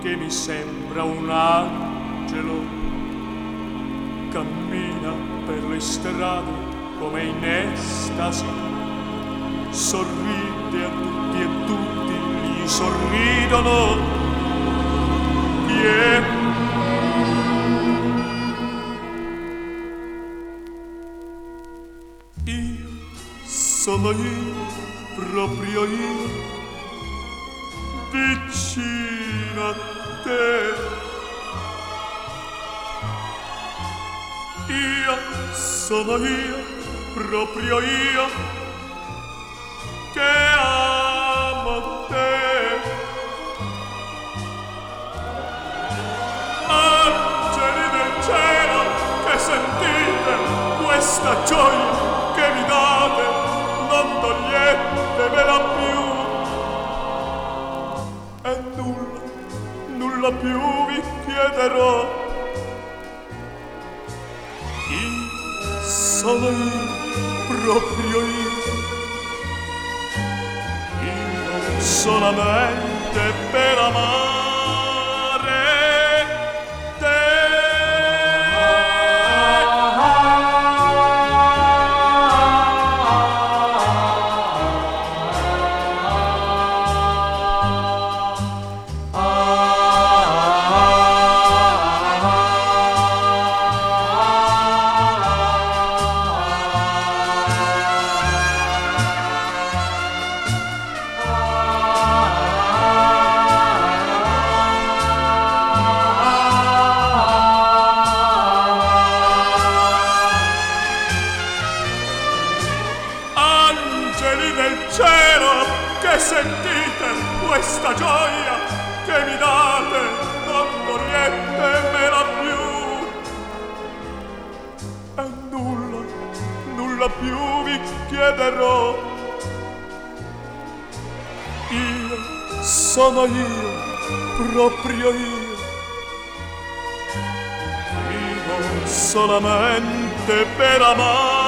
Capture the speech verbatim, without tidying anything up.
che mi sembra un angelo, cammina per le strade come in estasi, sorride a tutti e tutti gli sorridono. Yeah. Io sono io, proprio io, vicino a te. Io sono io, proprio io, che amo te. Angeli del cielo, che sentite questa gioia che mi date, non toglietevela più. E nulla, nulla più vi chiederò. Io sono io, proprio io, io solamente per amare te. Angeli del cielo, che sentite questa gioia che mi date, non toglietemela più. E nulla, nulla più vi chiederò. Io sono io, proprio io, io solamente per amare